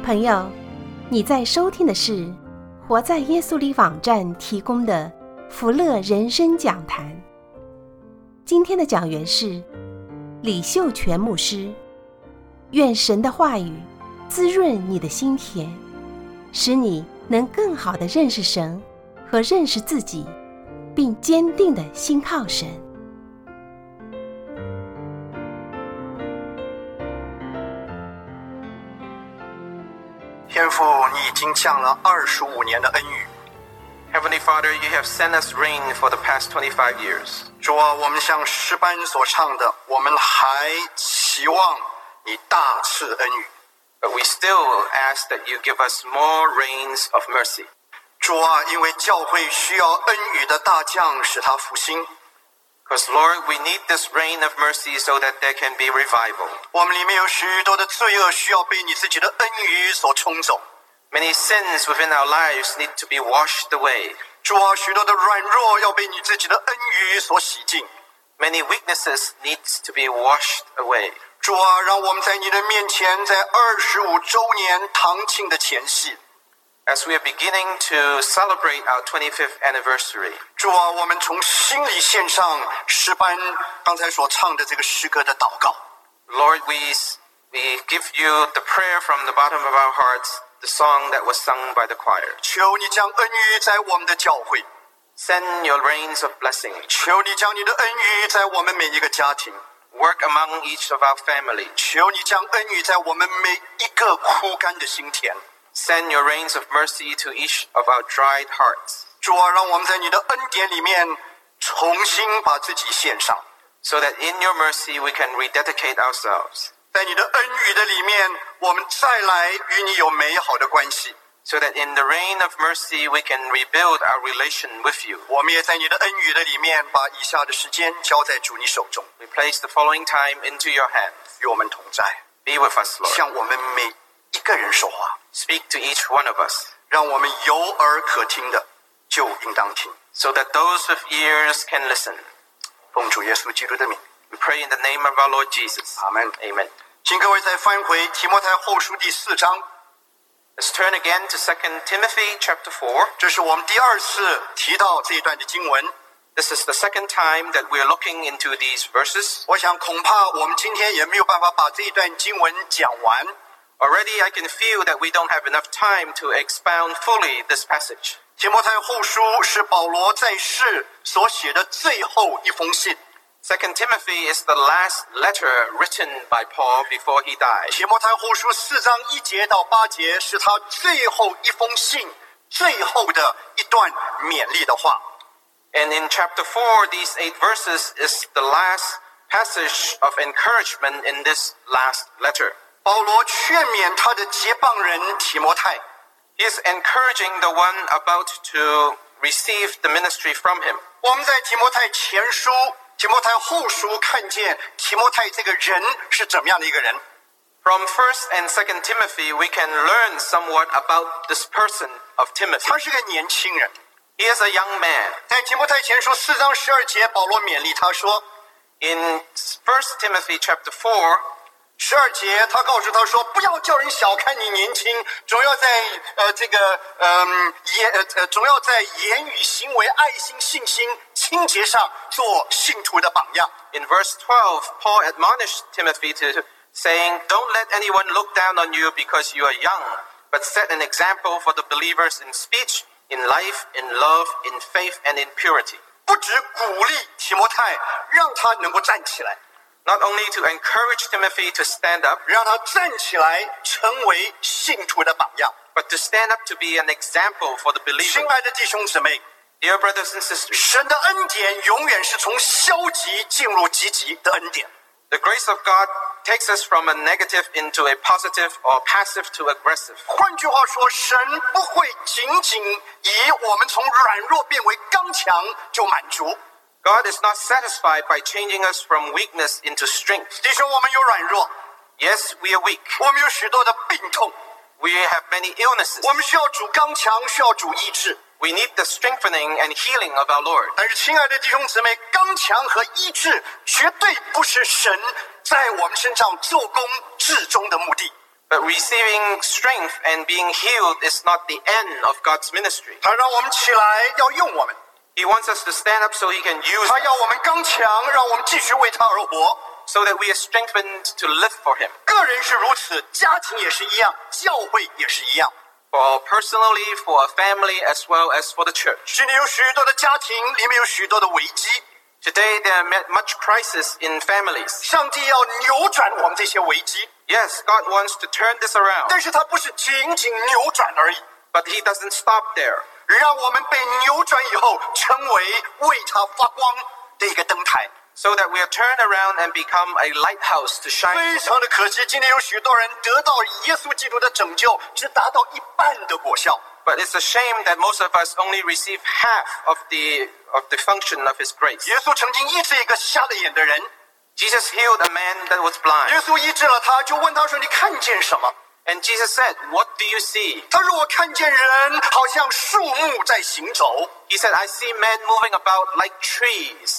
朋友，你在收听的是活在耶稣里网站提供的福乐人生讲坛。今天的讲员是李秀全牧师。愿神的话语滋润你的心田，使你能更好地认识神和认识自己，并坚定地信靠神。 天父，你已经降了25年的恩雨。 Heavenly Father, you have sent us rain for the past 25 years. 主啊，我们像诗班所唱的，我们还期望你大赐恩雨。 But we still ask that you give us more rains of mercy. 主啊，因为教会需要恩雨的大降，使它复兴。 Because, Lord, we need this rain of mercy so that there can be revival. 我们里面有许多的罪恶需要被你自己的恩雨所冲走。 Many sins within our lives need to be washed away. 主啊，许多的软弱要被你自己的恩雨所洗净。 Many weaknesses need to be washed away. 主啊，让我们在你的面前，在25周年堂庆的前夕， As we are beginning to celebrate our 25th anniversary, 主啊，我们从心里献上诗班刚才所唱的这个诗歌的祷告。 Lord, we give you the prayer from the bottom of our hearts, the song that was sung by the choir. 求你将恩雨在我们的教会， Send your rains of blessing. 求你将你的恩雨在我们每一个家庭， Work among each of our family. 求你将恩雨在我们每一个枯干的心田。 Send your rains of mercy to each of our dried hearts, 主啊，让我们在你的恩典里面重新把自己献上， so that in your mercy we can rededicate ourselves, 在你的恩雨的里面，我们再来与你有美好的关系。 so that in the rain of mercy we can rebuild our relation with you. 我们也在你的恩雨的里面，把以下的时间交在主你手中， We place the following time into your hands. 与我们同在， Be with us, Lord. 向我们每一个人说话， Speak to each one of us, 让我们有耳可听的就应当听。 so that those with ears can listen. 奉主耶稣基督的名， We pray in the name of our Lord Jesus. 阿门。 Amen. 请各位再翻回提摩太后书第4章， Let's turn again to 2 Timothy chapter 4. 这是我们第二次提到这一段的经文。 This is the second time that we're looking into these verses. 我想恐怕我们今天也没有办法把这一段经文讲完。 Already I can feel that we don't have enough time to expound fully this passage. 提摩太后书是保罗在世所写的最后一封信。 2 Timothy is the last letter written by Paul before he died. 提摩太后书4章1节到8节是他最后一封信最后的一段勉励的话。 And in chapter 4, these 8 verses is the last passage of encouragement in this last letter. 保罗劝勉他的结帮人提摩太， He is encouraging the one about to receive the ministry from him. 我们在提摩太前书、提摩太后书看见提摩太这个人是怎么样的一个人。 From 1st and 2nd Timothy, we can learn somewhat about this person of Timothy. 他是个年轻人。 He is a young man. 在提摩太前书4章12节，保罗勉励他说， In 1 Timothy chapter 4, 12节他告诉他说，不要叫人小看你年轻，总要在总要在言语、行为、爱心、信心、清洁上做信徒的榜样。 in verse 12, Paul admonished Timothy to saying, Don't let anyone look down on you because you are young, but set an example for the believers in speech, in life, in love, in faith, and in purity. 不只鼓励提摩太，让他能够站起来， Not only to encourage Timothy to stand up, 让他站起来成为信徒的榜样。 but to stand up to be an example for the 亲 believer. 爱的弟兄姊妹， Dear brothers and sisters, 神的恩典永远是从消极进入积极的恩典。 the grace of God takes us from a negative into a positive or passive to aggressive. 换句话说，神不会仅仅以我们从软弱变为刚强就满足。 God is not satisfied by changing us from weakness into strength. 弟兄，我们有软弱， Yes, we are weak. 我们有许多的病痛， We have many illnesses. 我们需要主刚强，需要主医治。 We need the strengthening and healing of our Lord. 但是，亲爱的弟兄姊妹，刚强和医治绝对不是神在我们身上做工至终的目的。 But receiving strength and being healed is not the end of God's ministry. 他让我们起来，要用我们。 He wants us to stand up so he can use 他要 us, 我们刚强，让我们继续为他而活。 so that we are strengthened to live for him. 个人是如此，家庭也是一样，教会也是一样。 For personally, for a family, as well as for the church. 今天有许多的家庭里面有许多的危机， Today there are much crisis in families. 上帝要扭转我们这些危机， Yes, God wants to turn this around, 但是他不是仅仅扭转而已， but he doesn't stop there. 让我们被扭转以后，成为为他发光的一个灯台。 So that we are turned around and become a lighthouse to shine. 非常的可惜，今天有许多人得到耶稣基督的拯救，只达到一半的果效。 But it's a shame that most of us only receive half of the function of his grace. 耶稣曾经医治一个瞎了眼的人， Jesus healed a man that was 耶 blind. 稣医治了他，就问他说：“你看见什么 And Jesus said, "What do you see?"？” 他说：“我看见人好像树木在行走。 He said, "I see men moving about like trees." ”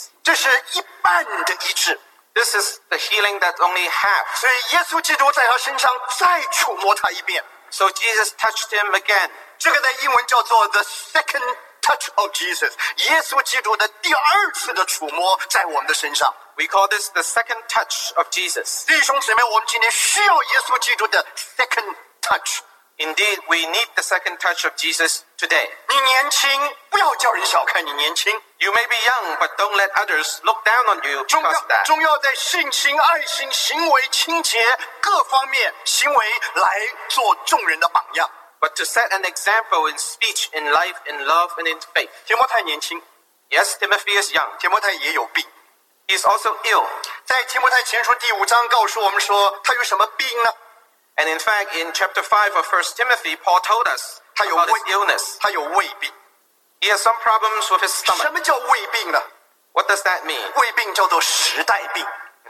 这是一半的医治， This is the healing that's only half. 所以耶稣基督在他身上再触摸他一遍。 So Jesus touched him again. 这个在英文叫做 the second touch of Jesus， 耶稣基督的第二次的触摸在我们的身上。 We call this the second touch of Jesus. 弟兄姊妹，我们今天需要耶稣基督的 second touch。 Indeed, we need the second touch of Jesus today. 你年轻，不要叫人小看你年轻。 You may be young, but don't let others look down on you 重 because 要 of that. 重要在信心、爱心、行为、清洁各方面行为来做众人的榜样。 But to set an example in speech, in life, in love, and in faith. 提摩太年轻， Yes, Timothy is young. 提摩太也有病。 He is also ill. 在提摩太前书第5章告诉我们说，他有什么病呢？ And in fact, in chapter 5 of 1 Timothy, Paul told us 他有 about 胃 his illness. 他有胃病。 He has some problems with his 什 stomach. 么叫胃病呢？ What does that mean? 胃病叫做时代病，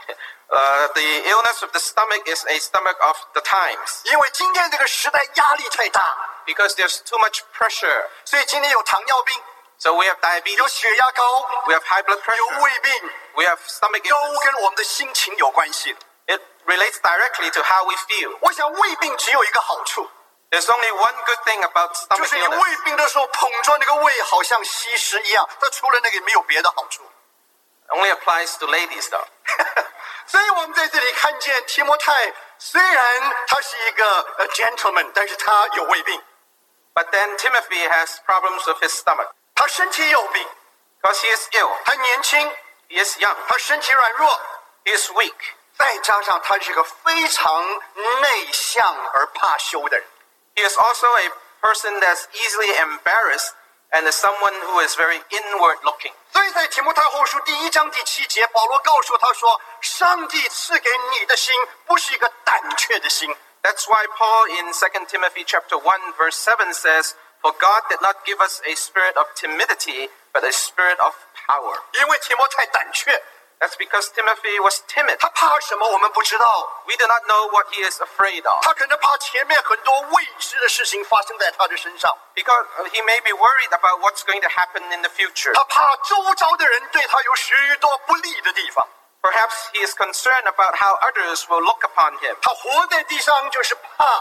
The illness of the stomach is a stomach of the times 因为今天这个时代压力太大， because there's too much pressure. 所以今天有糖尿病， So we have 有 diabetes, 血压高， we have high blood 有 pressure, 胃病， we have stomach 都 illness. 跟我们的心情有关系。 It relates directly to how we feel. 我想胃病只有一个好处， There's only one good thing about 就 stomach 是你 illness. 胃病的时候捧着那个胃，好像吸食一样。它除了那个没有别的好处。 Only applies to ladies though. 所以我们在这里看见提摩太，虽然他是一个gentleman， 但是他有胃病， But then Timothy has problems with his stomach 他身体有病， because he is ill. 他年轻， He is young. 他身体软弱， He is weak. 再加上他是个非常内向而怕羞的人。 He is also a person that's easily embarrassed and is someone who is very inward looking. 所以在提摩太后书第1章第7节，保罗告诉他说：“上帝赐给你的心，不是一个胆怯的心。” That's why Paul in 2 Timothy chapter 1 verse 7 says, "For God did not give us a spirit of timidity, but a spirit of power." 因为提摩太胆怯， That's because Timothy was timid. 他怕什么我们不知道， We do not know what he is afraid of 他可能怕前面很多未知的事情发生在他的身上， because he may be worried about what's going to happen in the future. 他怕周遭的人对他有许多不利的地方。 Perhaps he is concerned about how others will look upon him. 他活在地上就是怕。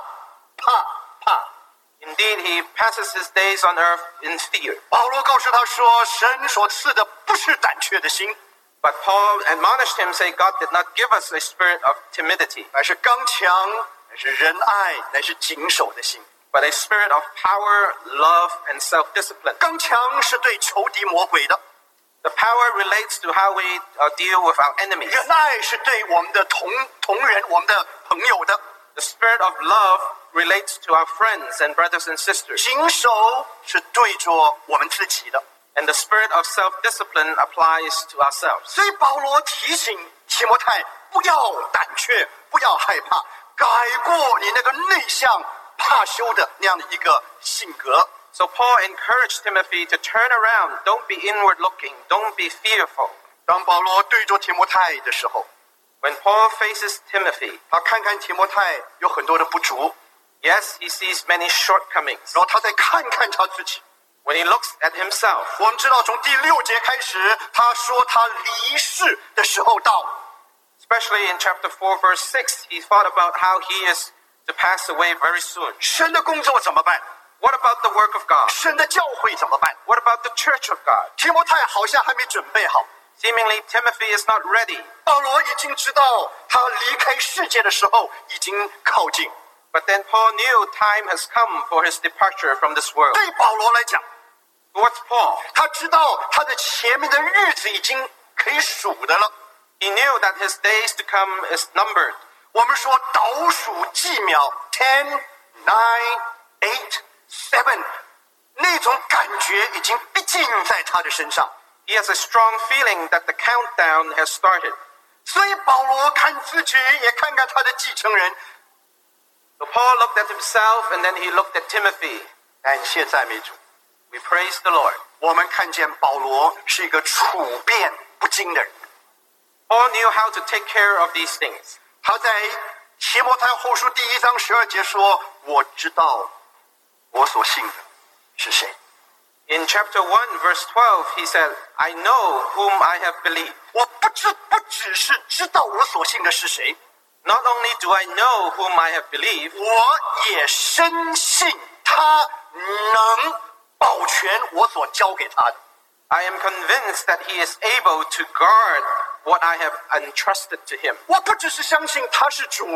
Indeed, he passes his days on earth in fear. 保罗告诉他说：“神所赐的不是胆怯的心， But Paul admonished him, saying, God did not give us a spirit of timidity, 乃是刚强，乃是仁爱，乃是谨守的心。 but a spirit of power, love, and self-discipline. 刚强是对仇敌魔鬼的， The power relates to how we deal with our enemies. 仁爱是对我们的同人、我们的朋友的， The spirit of love relates to our friends and brothers and sisters. 谨守是对着我们自己的。 And the spirit of self-discipline applies to ourselves. 所以保罗提醒提摩太不要胆怯，不要害怕，改过你那个内向、怕羞的那样的一个性格。 So Paul encouraged Timothy to turn around. Don't be inward looking. Don't be fearful. 当保罗对着提摩太的时候， When Paul faces Timothy, 他看看提摩太有很多的不足， yes, he sees many shortcomings. 然后他再看看他自己。 When he looks at himself, 我们知道从第6节开始，他说他离世的时候到了。 especially in chapter 4, verse 6, he thought about how he is to pass away very soon. 神的工作怎么办？ What about the work of God? 神的教会怎么办？ What about the church of God? 提摩太好像还没准备好。 Seemingly, Timothy is not ready. 保罗已经知道他离开世界的时候已经靠近。 But then Paul knew time has come for his departure from this world. 对保罗来讲， What's Paul? 他知道他的前面的日子已经可以数的了。 He knew that his days to come is numbered. 我们说倒数计秒 ，10, 9, 8, 7，那种感觉已经逼近在他的身上。 He has a strong feeling that the countdown has started. 所以保罗看自己，也看看他的继承人。 So Paul looked at himself and then he looked at Timothy. 感谢赞美主， We praise the Lord. 我们看见保罗是一个处变不惊的人。 Paul knew how to take care of these things. 他在提摩太后书第1章12节说：“我知道我所信的是谁。” In chapter 1, verse 12, he said, I know whom I have believed. 我不只是知道我所信的是谁， Not only do I know whom I have believed, 我也深信他能保全我所交给他的。 I am convinced that he is able to guard what I have entrusted to him. 我不只是相信他是主，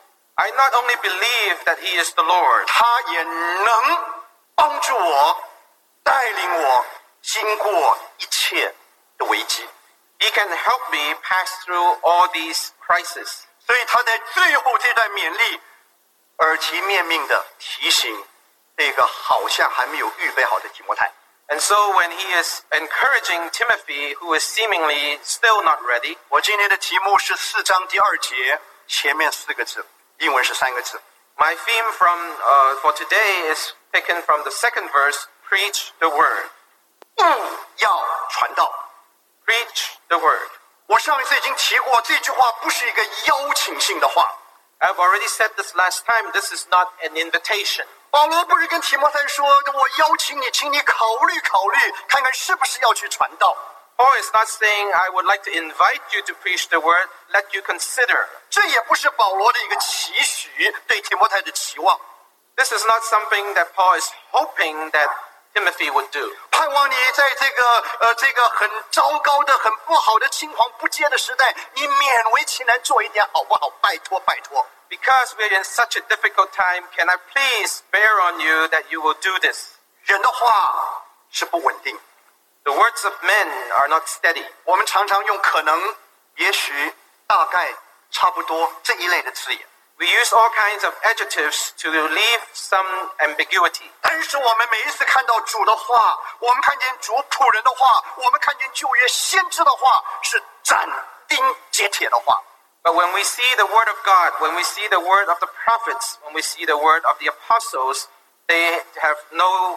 I not only believe that he is the Lord, 他也能帮助我，带领我经过一切的危机。 he can help me pass through all these crises. 所以他在最后这段勉励，耳提面命的提醒这个好像还没有预备好的提摩太。 And so when he is encouraging Timothy, who is seemingly still not ready, 我今天的题目是4章第2节前面4个字，英文是3个字。 my theme for today is taken from the second verse, preach the word. 要传道。 Preach the word. 我上一次已经提过，这句话不是一个邀请性的话。 I've already said this last time, this is not an invitation. 保罗不是跟提摩太说：“我邀请你，请你考虑考虑，看看是不是要去传道。” Paul is not saying, I would like to invite you to preach the word, let you consider. 这也不是保罗的一个期许，对提摩太的期望。 This is not something that Paul is hoping that Timothy would do. 盼望你在这个很糟糕的、很不好的青黄不接的时代，你勉为其难做一点好不好？拜托拜托。 Because we're in such a difficult time, can I please bear on you that you will do this? 人的话是不稳定， The words of men are not steady. 我们常常用可能、也许、大概、差不多这一类的字眼。 We use all kinds of adjectives to leave some ambiguity. 但是我们每一次看到主的话，我们看见主仆人的话，我们看见旧约先知的话，是斩钉截铁的话。 But when we see the word of God, when we see the word of the prophets, when we see the word of the apostles, they have no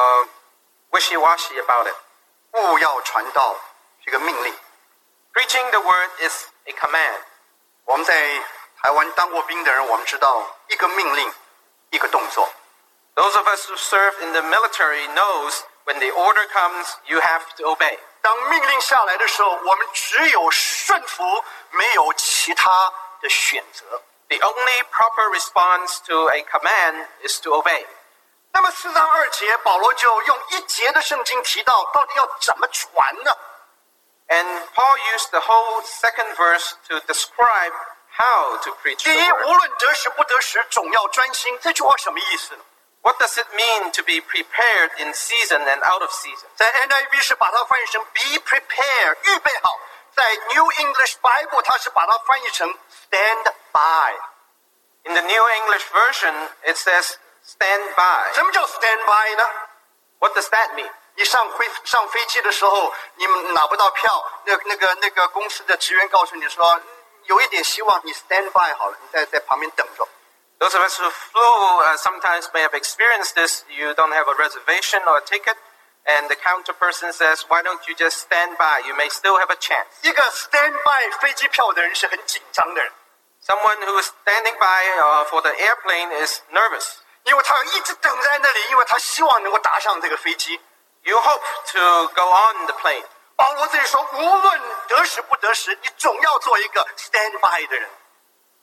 wishy-washy about it. 务要传道是个命令。 Preaching the word is a command. 我们在台湾当过兵的人，我们知道一个命令，一个动作。 Those of us who serve in the military knows when the order comes, you have to obey. 当命令下来的时候，我们只有顺服，没有其他的选择。 The only proper response to a command is to obey. 那么4章2节，保罗就用1节的圣经提到，到底要怎么传呢？ And Paul used the whole second verse to describe how to preach 第 the 一， word. 无论得时不得时，总要专心。这句话什么意思呢？ What does it mean to be prepared in season and out of season? 在 NIV 是把它翻译成 be prepared， 预备好。在 New English Bible 它是把它翻译成 stand by。 In the New English Version, it says, stand by. 什么叫 stand by 呢？ What does that mean? 你上飞机的时候，你拿不到票，那个公司的职员告诉你说，有一点希望，你 stand by 好了，你在旁边等着。 Those of us who flew sometimes may have experienced this. You don't have a reservation or a ticket, and the counter person says, why don't you just stand by? You may still have a chance. 一个 stand by 飞机票的人是很紧张的人， Someone who is standing by for the airplane is nervous. 因为他要一直等在那里，因为他希望能够搭上这个飞机。 You hope to go on the plane. 保罗这里说，无论得时不得时，你总要做一个 stand by 的人。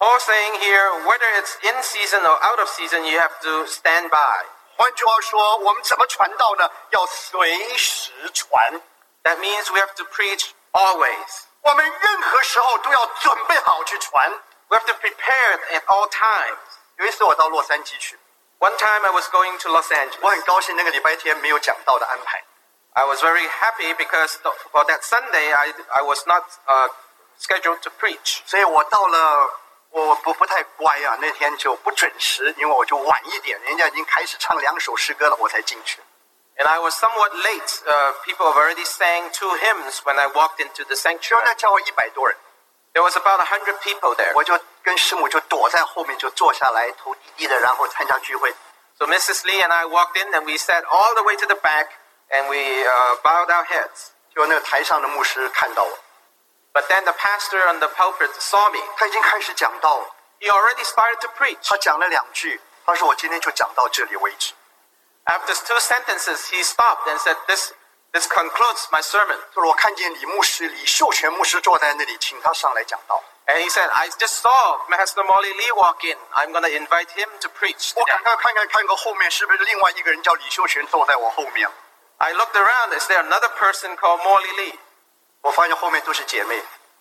Paul saying here, whether it's in season or out of season, you have to stand by. 换句话说，我们怎么传道呢？要随时传。 That means we have to preach always. 我们任何时候都要准备好去传。 We have to prepare at all times. 有一次我到洛杉矶去， One time I was going to Los 我 Angeles. 很高兴那个礼拜天没有讲道的安排。 I was very happy because for that Sunday I was not scheduled to preach. 所以我到了，我不太乖啊，那天就不准时，因为我就晚一点，人家已经开始唱2首诗歌了，我才进去。 And I was somewhat late. People have already sang 2 hymns when I walked into the 就 sanctuary. 那教会100多人， There was about 100 people there. 我就跟师母就躲在后面就坐下来，头低低的，然后参加聚会。 So Mrs. Lee and I walked in and we sat all the way to the back and we bowed our heads. 就那个台上的牧师看到我， But then the pastor on the pulpit saw me. 他已经开始讲道了。 He already started to preach. 他讲了2句，他说我今天就讲到这里为止。 After 2 sentences, he stopped and said, This concludes my sermon. 就是我看见李秀全牧师坐在那里，请他上来讲道。 And he said, I just saw Pastor Molly Lee walk in. I'm going to invite him to preach 我 today. 赶快看个后面是不是另外一个人叫李秀全坐在我后面？ I looked around. Is there another person called Molly Lee? 我发现后面都是姐妹，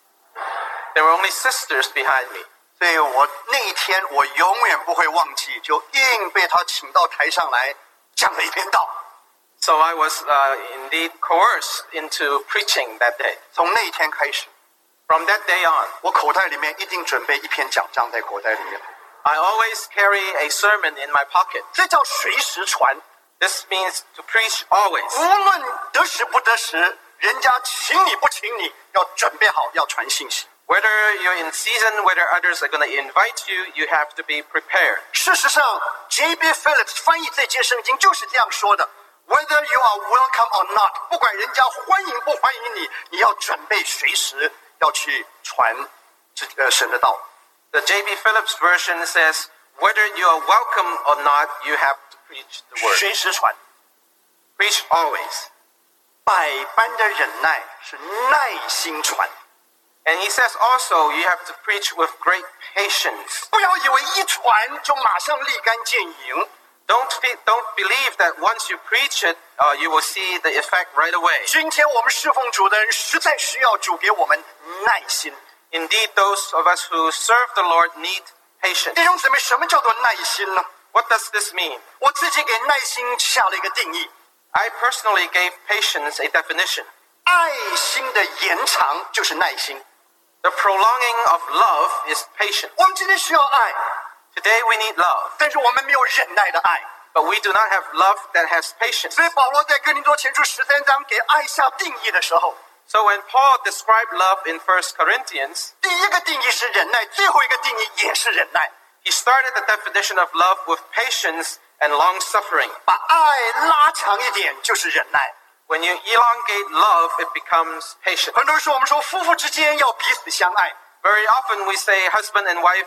There were only sisters behind me. 所以我那一天我永远不会忘记，就硬被他请到台上来讲了一篇道。 So I was indeed coerced into preaching that day. 从那一天开始， From that day on, 我口袋里面一定准备一篇讲章在口袋里面， I always carry a sermon in my pocket. 这叫随时传。 This means to preach always. 无论得时不得时，人家请你不请你，要准备好要传信息。 Whether you're in season, whether others are going to invite you, you have to be prepared. 事实上 ，J.B. Phillips 翻译这节圣经就是这样说的 ：Whether you are welcome or not， 不管人家欢迎不欢迎你，你要准备随时要去传神的道。 The J.B. Phillips version says, whether you are welcome or not, you have to preach the word. 随时传， Preach always. 百般的忍耐是耐心传。 And he says also, you have to preach with great patience. 不要以为一传就马上立竿见影。 Don't believe that once you preach it, you will see the effect right away. 今天我们侍奉主的人，实在需要主给我们耐心。 Indeed, those of us who serve the Lord need patience. 弟兄姊妹，什么叫做耐心呢？ What does this mean? 我自己给耐心下了一个定义： I personally gave patience a definition. 爱心的延长就是耐心。 The prolonging of love is patience. 我们今天需要爱， Today we need love, 但是我们没有忍耐的爱。 but we do not have love that has patience. 所以保罗在哥林多前书13章给爱下定义的时候， So when Paul described love in 1 Corinthians, 第一个定义是忍耐，最后一个定义也是忍耐。 he started the definition of love with patience and long suffering. 把爱拉长一点就是忍耐。 When you elongate love, it becomes patience. 很多时候我们说夫妇之间要彼此相爱， Very often we say husband and wife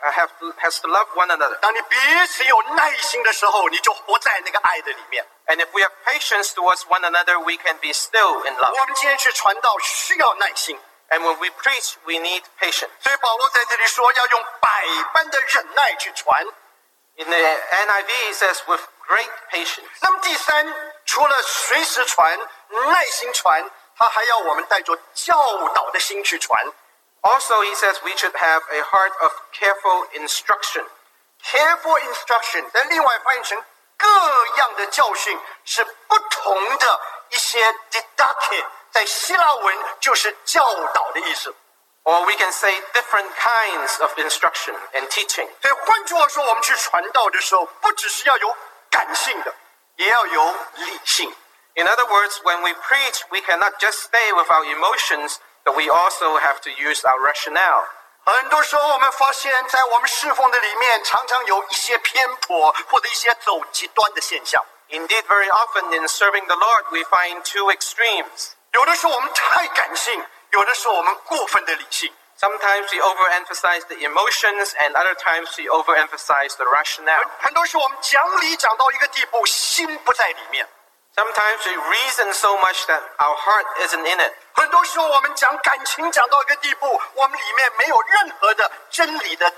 has to love one another. 当你彼此有耐心的时候，你就活在那个爱的里面。 And if we have patience towards one another, we can be still in love. 我们今天去传道需要耐心， And when we preach, we need patience. 所以保罗在这里说要用百般的忍耐去传。 In the NIV, it says with great patience. 那么第三，除了随时传、耐心传，他还要我们带着教导的心去传。 Also, he says we should have a heart of careful instruction. Careful instruction 在另外翻译成各样的教训，是不同的一些 didache， 在希腊文就是教导的意思。 Or we can say different kinds of instruction and teaching. 所以换句话说，我们去传道的时候，不只是要有感性的，也要有理性。 In other words, when we preach, we cannot just stay with our emotions, but we also have to use our rationale. 很多时候，我们发现，在我们侍奉的里面，常常有一些偏颇或者一些走极端的现象。 Indeed, very often in serving the Lord, we find 2 extremes. 有的时候我们太感性，有的时候我们过分的理性。 Sometimes we overemphasize the emotions, and other times we overemphasize the rationale. 很多时候我们讲理讲到一个地步，心不在里面。 Sometimes we reason so much that our heart isn't in it. 很多时候我们讲感情讲到一个地步，我们里面没有任何的真理的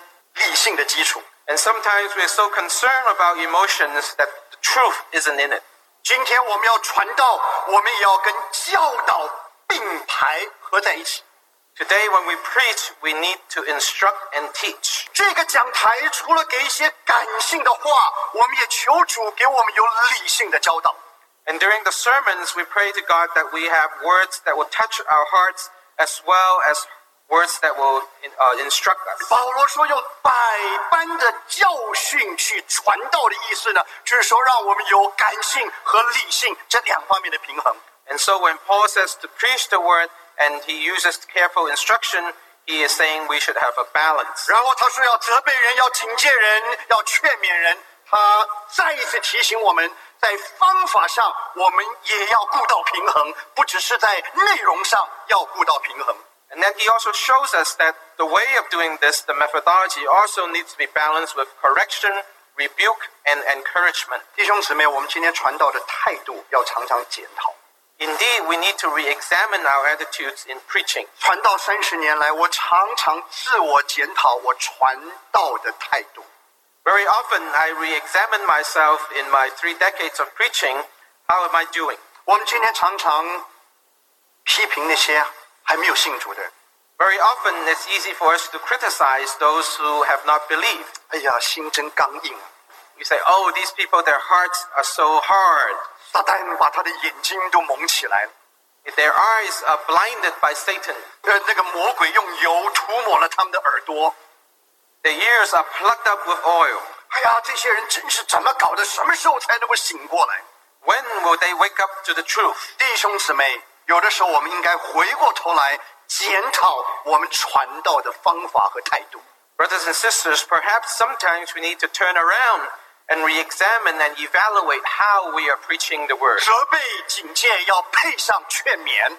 理性的基础。 And sometimes we're so concerned about emotions that the truth isn't in it. 今天我们要传道，我们也要跟教导并排合在一起。 Today, when we preach, we need to instruct and teach. 这个讲台除了给一些感性的话，我们也求主给我们有理性的教导。 And during the sermons, we pray to God that we have words that will touch our hearts as well as words that will instruct us. 保罗说用百般的教训去传道的意思呢，就是说让我们有感性和理性这两方面的平衡。 And so when Paul says to preach the word and he uses careful instruction, he is saying we should have a balance. 然后他说要责备人，要警戒人，要劝勉人。他再一次提醒我们，在方法上我们也要顾到平衡，不只是在内容上要顾到平衡。 And then he also shows us that the way of doing this, the methodology, also needs to be balanced with correction, rebuke, and encouragement. 弟兄姊妹，我们今天传道的态度要常常检讨。 Indeed, we need to re-examine our attitudes in preaching. 传道30年来，我常常自我检讨我传道的态度。 Very often, I re-examine myself in my 3 decades of preaching. How am I doing? 我们今天常常批评那些还没有信主的人。 Very often, it's easy for us to criticize those who have not believed. 哎呀，心真刚硬啊！ We say, oh, these people, their hearts are so hard. 撒旦把他的眼睛都蒙起来了。 Their eyes are blinded by Satan. 那个魔鬼用油涂抹了他们的耳朵。 Their ears are plugged up with oil. 哎呀，这些人真是怎么搞的？什么时候才能够醒过来？ When will they wake up to the truth? 弟兄姊妹，有的时候我们应该回过头来检讨我们传道的方法和态度。 Brothers and sisters, perhaps sometimes we need to turn around and re-examine and evaluate how we are preaching the word. 责备、警戒要配上劝勉。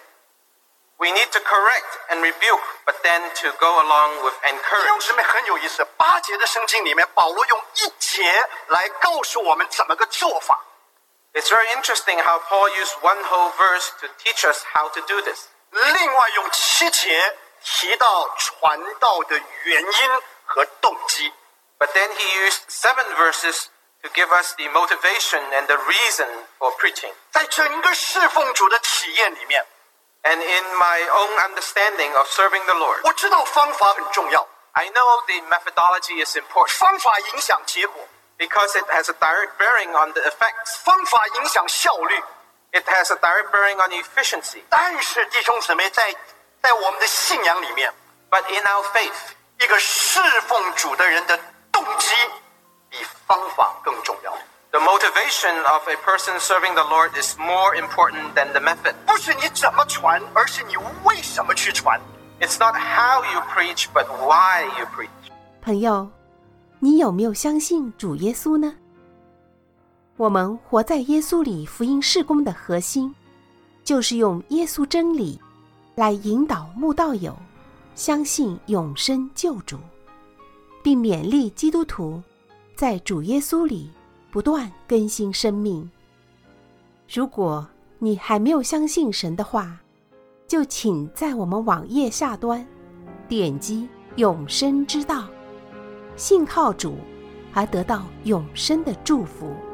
We need to correct and rebuke, but then to go along with 弟兄 encourage. 姊妹很有意思，8节的圣经里面，保罗用1节来告诉我们怎么个做法。 It's very interesting how Paul used one whole verse to teach us how to do this. 另外用7节提到传道的原因和动机。 But then he used 7 verses to give us the motivation and the reason for preaching. 在整个侍奉主的体验里面， And in my own understanding of serving the Lord, 我知道方法很重要， I know the methodology is important 方法影响结果， because it has a direct bearing on the effects. 方法影响效率。 It has a direct bearing on efficiency. 但是弟兄姊妹，在我们的信仰里面， But in our faith, 一个侍奉主的人的动机比方法更重要。 the motivation of a person serving the Lord is more important than the method. 不是你怎么传，而是你为什么去传。 It's not how you preach, but why you preach. 朋友，你有没有相信主耶稣呢？我们活在耶稣里福音事工的核心，就是用耶稣真理来引导慕道友相信永生救主，并勉励基督徒在主耶稣里不断更新生命。如果你还没有相信神的话，就请在我们网页下端点击永生之道，信靠主而得到永生的祝福。